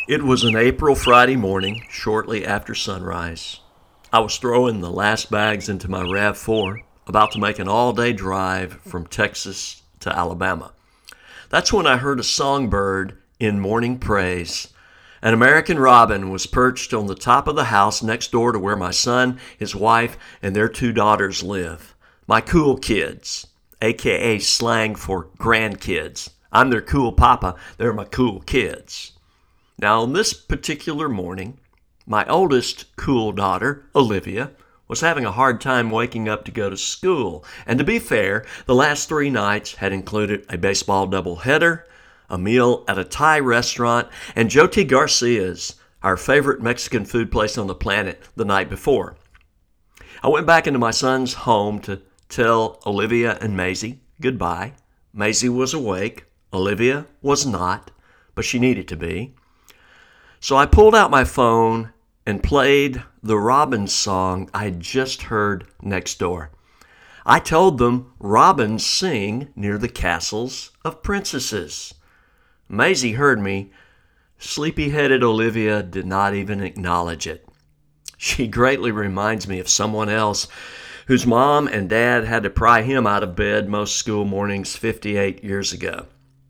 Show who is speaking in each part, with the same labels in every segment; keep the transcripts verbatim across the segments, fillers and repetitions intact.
Speaker 1: It was an April Friday morning, shortly after sunrise. I was throwing the last bags into my RAV four, about to make an all-day drive from Texas to Alabama. That's when I heard a songbird in morning praise. An American robin was perched on the top of the house next door to where my son, his wife, and their two daughters live. My cool kids, aka slang for grandkids. I'm their cool papa, they're my cool kids. Now, on this particular morning, my oldest cool daughter, Olivia, was having a hard time waking up to go to school. And to be fair, the last three nights had included a baseball doubleheader, a meal at a Thai restaurant, and Joe T. Garcia's, our favorite Mexican food place on the planet, the night before. I went back into my son's home to tell Olivia and Maisie goodbye. Maisie was awake. Olivia was not, but she needed to be. So I pulled out my phone and played the robin song I'd just heard next door. I told them robins sing near the castles of princesses. Maisie heard me. Sleepy-headed Olivia did not even acknowledge it. She greatly reminds me of someone else whose mom and dad had to pry him out of bed most school mornings fifty-eight years ago.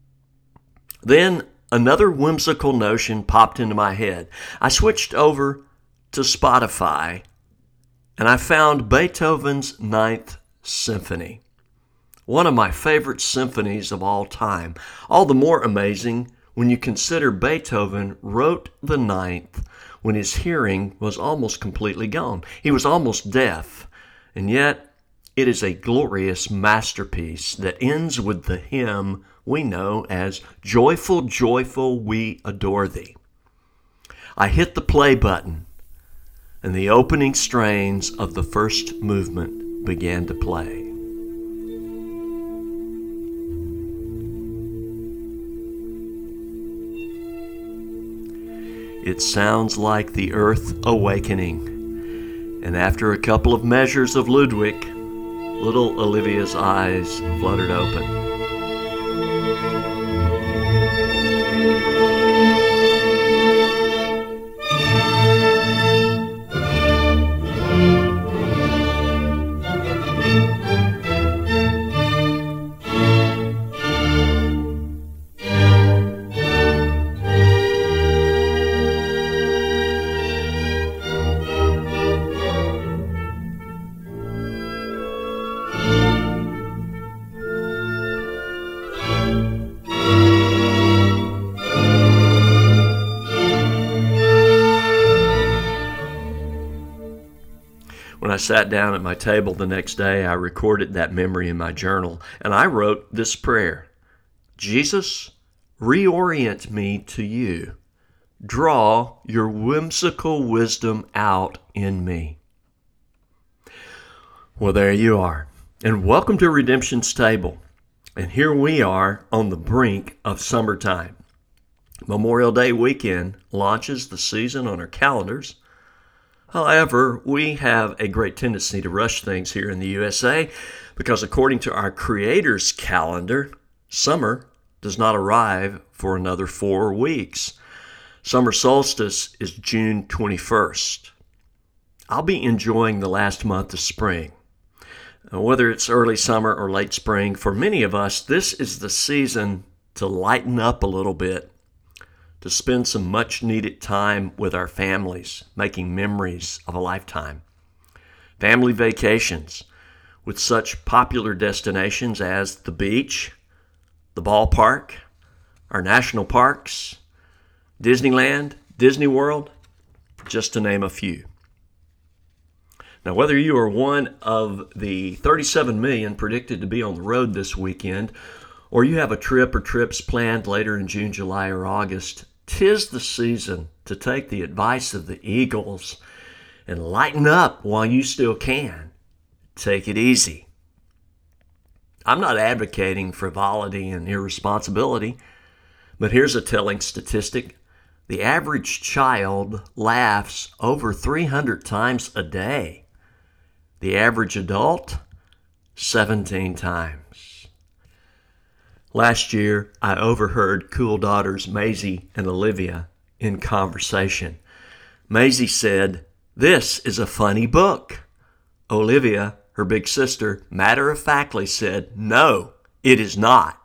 Speaker 1: Then another whimsical notion popped into my head. I switched over to Spotify, and I found Beethoven's Ninth Symphony, one of my favorite symphonies of all time. All the more amazing when you consider Beethoven wrote the Ninth when his hearing was almost completely gone. He was almost deaf, and yet it is a glorious masterpiece that ends with the hymn we know as Joyful, Joyful, We Adore Thee. I hit the play button, and the opening strains of the first movement began to play. It sounds like the earth awakening, and after a couple of measures of Ludwig, little Olivia's eyes fluttered open. When I sat down at my table the next day, I recorded that memory in my journal, and I wrote this prayer. Jesus, reorient me to you. Draw your whimsical wisdom out in me. Well, there you are. And welcome to Redemption's Table. And here we are on the brink of summertime. Memorial Day weekend launches the season on our calendars. However, we have a great tendency to rush things here in the U S A because according to our Creator's calendar, summer does not arrive for another four weeks. Summer solstice is June twenty-first. I'll be enjoying the last month of spring. Whether it's early summer or late spring, for many of us, this is the season to lighten up a little bit, to spend some much-needed time with our families, making memories of a lifetime. Family vacations with such popular destinations as the beach, the ballpark, our national parks, Disneyland, Disney World, just to name a few. Now, whether you are one of the thirty-seven million predicted to be on the road this weekend, or you have a trip or trips planned later in June, July, or August, 'tis the season to take the advice of the Eagles and lighten up while you still can. Take it easy. I'm not advocating frivolity and irresponsibility, but here's a telling statistic. The average child laughs over three hundred times a day. The average adult, seventeen times. Last year, I overheard cool daughters Maisie and Olivia in conversation. Maisie said, "This is a funny book." Olivia, her big sister, matter-of-factly said, "No, it is not."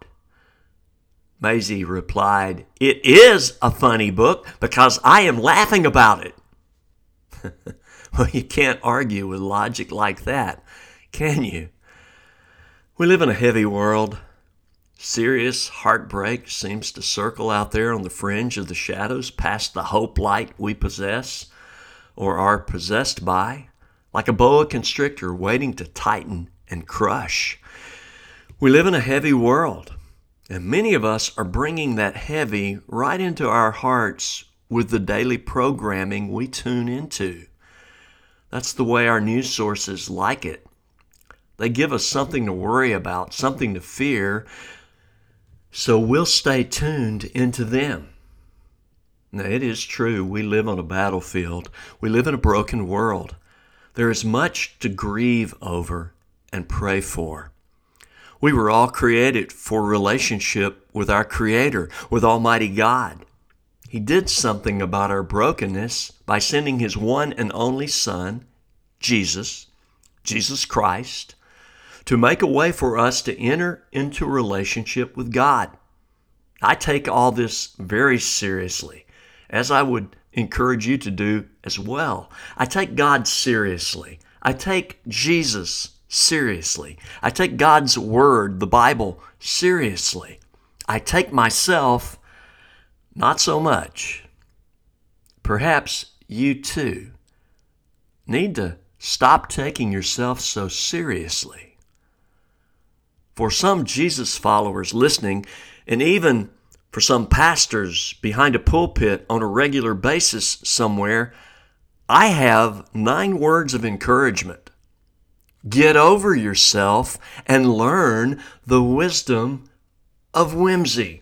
Speaker 1: Maisie replied, "It is a funny book because I am laughing about it." Well, you can't argue with logic like that, can you? We live in a heavy world. Serious heartbreak seems to circle out there on the fringe of the shadows past the hope light we possess or are possessed by, like a boa constrictor waiting to tighten and crush. We live in a heavy world, and many of us are bringing that heavy right into our hearts with the daily programming we tune into. That's the way our news sources like it. They give us something to worry about, something to fear, so we'll stay tuned into them. Now, it is true, we live on a battlefield. We live in a broken world. There is much to grieve over and pray for. We were all created for relationship with our Creator, with Almighty God. He did something about our brokenness by sending His one and only Son, Jesus, Jesus Christ, to make a way for us to enter into a relationship with God. I take all this very seriously, as I would encourage you to do as well. I take God seriously. I take Jesus seriously. I take God's Word, the Bible, seriously. I take myself not so much. Perhaps you too need to stop taking yourself so seriously. For some Jesus followers listening, and even for some pastors behind a pulpit on a regular basis somewhere, I have nine words of encouragement. Get over yourself and learn the wisdom of whimsy.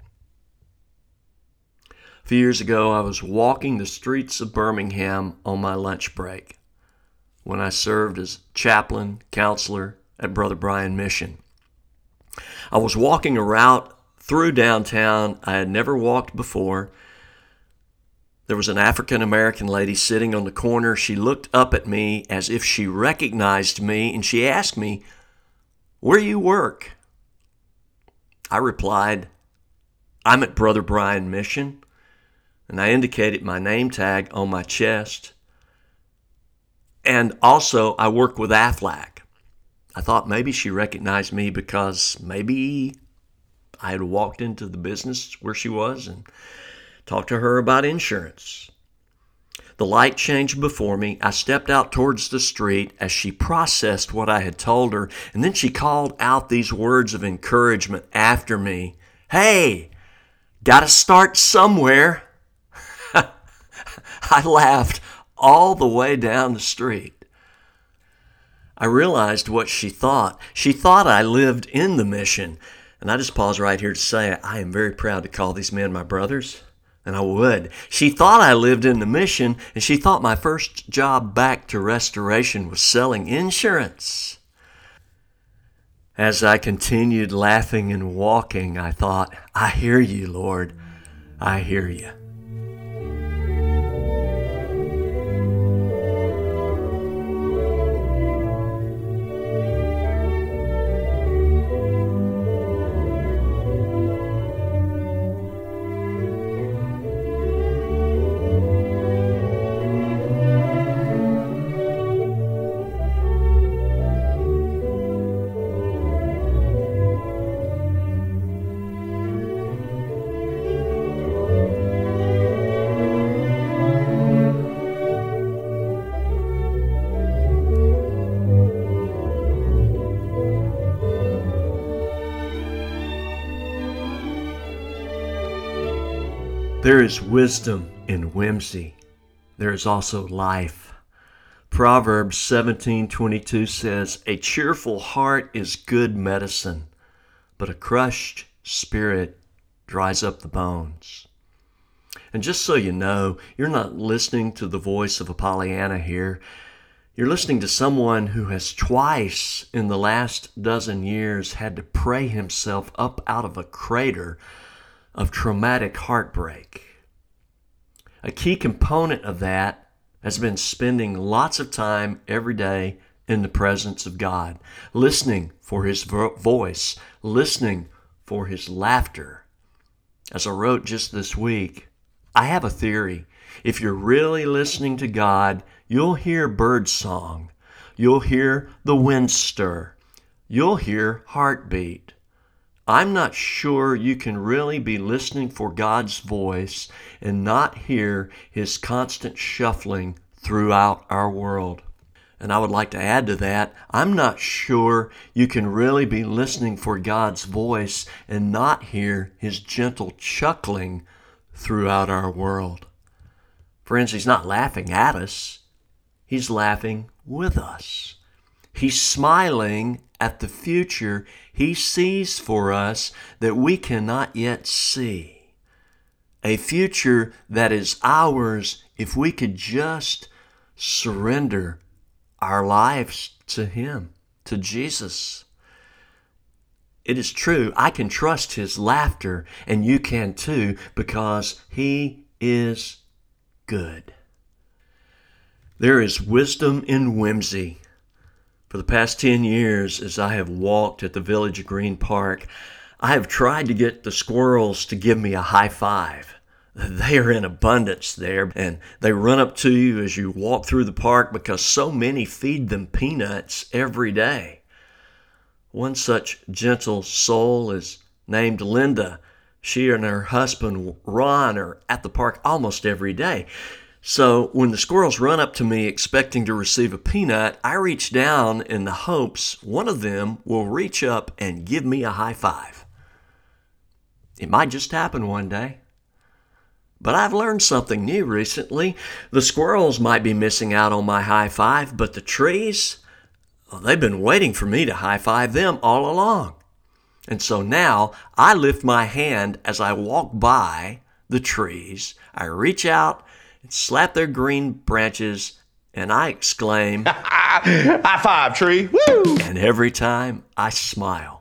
Speaker 1: A few years ago, I was walking the streets of Birmingham on my lunch break when I served as chaplain, counselor at Brother Brian Mission. I was walking a route through downtown I had never walked before. There was an African-American lady sitting on the corner. She looked up at me as if she recognized me, and she asked me, "Where you work?" I replied, "I'm at Brother Brian Mission," and I indicated my name tag on my chest. And also, I work with Aflac. I thought maybe she recognized me because maybe I had walked into the business where she was and talked to her about insurance. The light changed before me. I stepped out towards the street as she processed what I had told her, and then she called out these words of encouragement after me. "Hey, gotta start somewhere." I laughed all the way down the street. I realized what she thought. She thought I lived in the mission. And I just pause right here to say I am very proud to call these men my brothers, and I would. She thought I lived in the mission, and she thought my first job back to restoration was selling insurance. As I continued laughing and walking, I thought, I hear you, Lord. I hear you. There is wisdom in whimsy. There is also life. Proverbs seventeen twenty-two says, "A cheerful heart is good medicine, but a crushed spirit dries up the bones." And just so you know, you're not listening to the voice of a Pollyanna here. You're listening to someone who has twice in the last dozen years had to pray himself up out of a crater of traumatic heartbreak. A key component of that has been spending lots of time every day in the presence of God, listening for His vo- voice, listening for His laughter. As I wrote just this week, I have a theory. If you're really listening to God, you'll hear bird song. You'll hear the wind stir. You'll hear heartbeat. I'm not sure you can really be listening for God's voice and not hear His constant shuffling throughout our world. And I would like to add to that, I'm not sure you can really be listening for God's voice and not hear His gentle chuckling throughout our world. Friends, He's not laughing at us. He's laughing with us. He's smiling at the future He sees for us that we cannot yet see. A future that is ours if we could just surrender our lives to Him, to Jesus. It is true, I can trust His laughter, and you can too, because He is good. There is wisdom in whimsy. For the past ten years, as I have walked at the Village Green Park, I have tried to get the squirrels to give me a high five. They are in abundance there, and they run up to you as you walk through the park because so many feed them peanuts every day. One such gentle soul is named Linda. She and her husband Ron are at the park almost every day. So when the squirrels run up to me expecting to receive a peanut, I reach down in the hopes one of them will reach up and give me a high five. It might just happen one day. But I've learned something new recently. The squirrels might be missing out on my high five, but the trees, well, they've been waiting for me to high five them all along. And so now I lift my hand as I walk by the trees. I reach out and slap their green branches, and I exclaim,
Speaker 2: "High five, tree!" Woo!
Speaker 1: And every time I smile.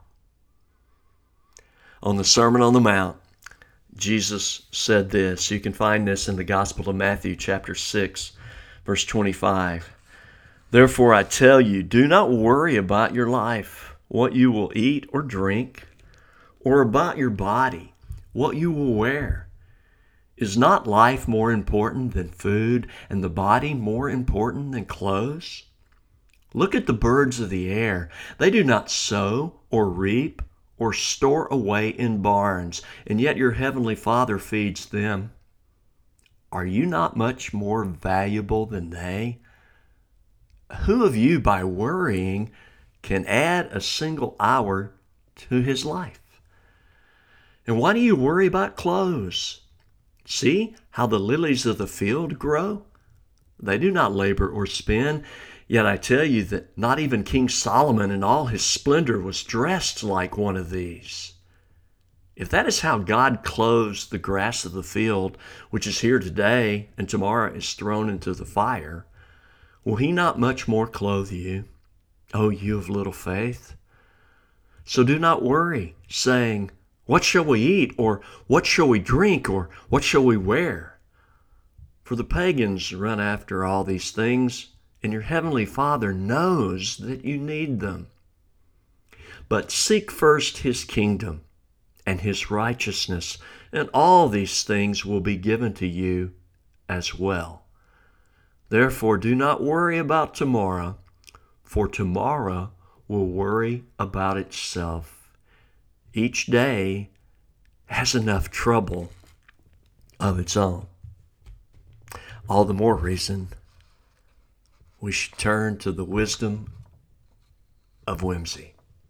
Speaker 1: On the Sermon on the Mount, Jesus said this. You can find this in the Gospel of Matthew, chapter six, verse twenty-five. Therefore I tell you, do not worry about your life, what you will eat or drink, or about your body, what you will wear. Is not life more important than food, and the body more important than clothes? Look at the birds of the air. They do not sow or reap or store away in barns, and yet your heavenly Father feeds them. Are you not much more valuable than they? Who of you, by worrying, can add a single hour to his life? And why do you worry about clothes? See how the lilies of the field grow? They do not labor or spin. Yet I tell you that not even King Solomon in all his splendor was dressed like one of these. If that is how God clothes the grass of the field, which is here today and tomorrow is thrown into the fire, will He not much more clothe you, O you of little faith? So do not worry, saying, what shall we eat? Or what shall we drink? Or what shall we wear? For the pagans run after all these things, and your heavenly Father knows that you need them. But seek first His kingdom and His righteousness, and all these things will be given to you as well. Therefore do not worry about tomorrow, for tomorrow will worry about itself. Each day has enough trouble of its own. All the more reason we should turn to the wisdom of whimsy.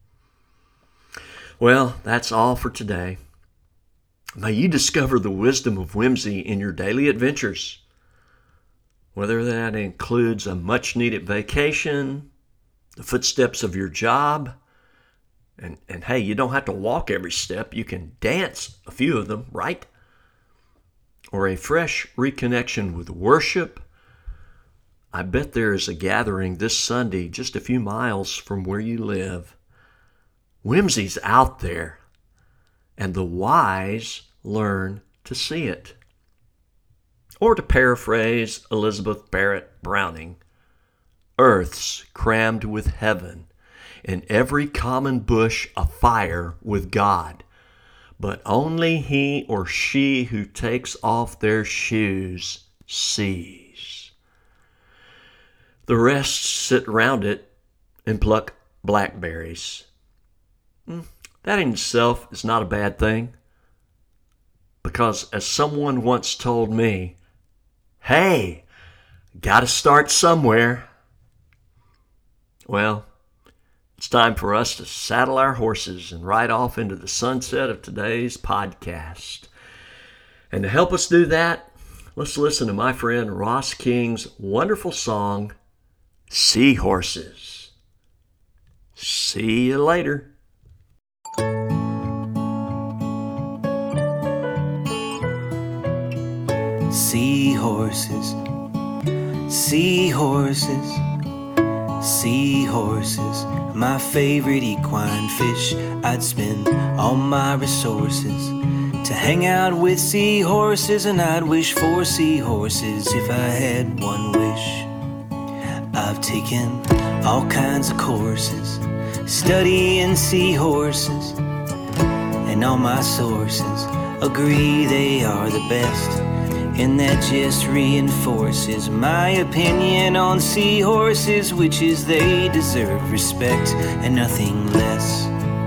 Speaker 1: Well, that's all for today. May you discover the wisdom of whimsy in your daily adventures, whether that includes a much-needed vacation, the footsteps of your job, and, and hey, you don't have to walk every step. You can dance a few of them, right? Or a fresh reconnection with worship. I bet there is a gathering this Sunday just a few miles from where you live. Whimsy's out there, and the wise learn to see it. Or to paraphrase Elizabeth Barrett Browning, earth's crammed with heaven, and every common bush afire with God. But only he or she who takes off their shoes sees. The rest sit round it and pluck blackberries. That in itself is not a bad thing, because as someone once told me, hey, gotta start somewhere. Well, it's time for us to saddle our horses and ride off into the sunset of today's podcast. And to help us do that, let's listen to my friend Ross King's wonderful song, Seahorses. See you later.
Speaker 3: Seahorses, seahorses, seahorses, my favorite equine fish. I'd spend all my resources to hang out with seahorses, and I'd wish for seahorses if I had one wish. I've taken all kinds of courses studying seahorses, and all my sources agree they are the best. And that just reinforces my opinion on seahorses, which is they deserve respect and nothing less.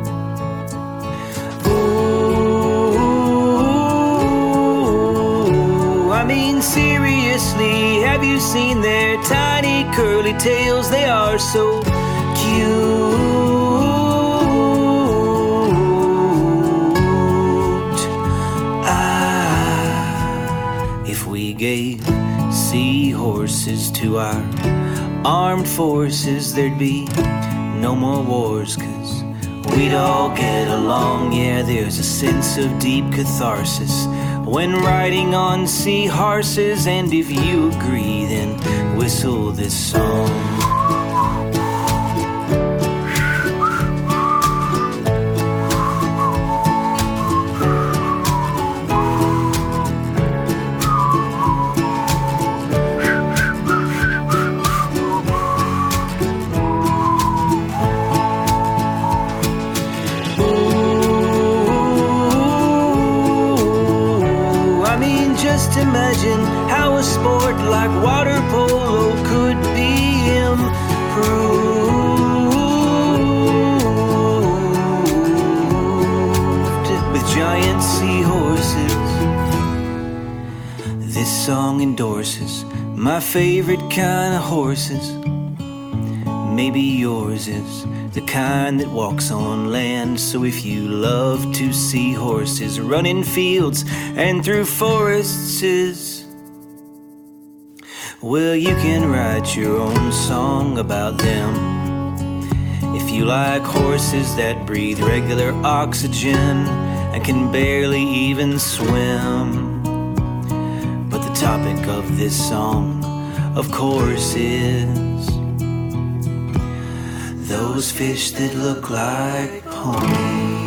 Speaker 3: Ooh, I mean seriously, have you seen their tiny curly tails? They are so cute. Gave seahorses to our armed forces, there'd be no more wars, 'cause we'd all get along. Yeah, there's a sense of deep catharsis when riding on seahorses, and if you agree, then whistle this song. Just imagine how a sport like water polo could be improved with giant seahorses. This song endorses my favorite kind of horses. Maybe yours is the kind that walks on land. So if you love to see horses run in fields and through forests, well, you can write your own song about them. If you like horses that breathe regular oxygen and can barely even swim. But the topic of this song, of course, is those fish that look like ponies.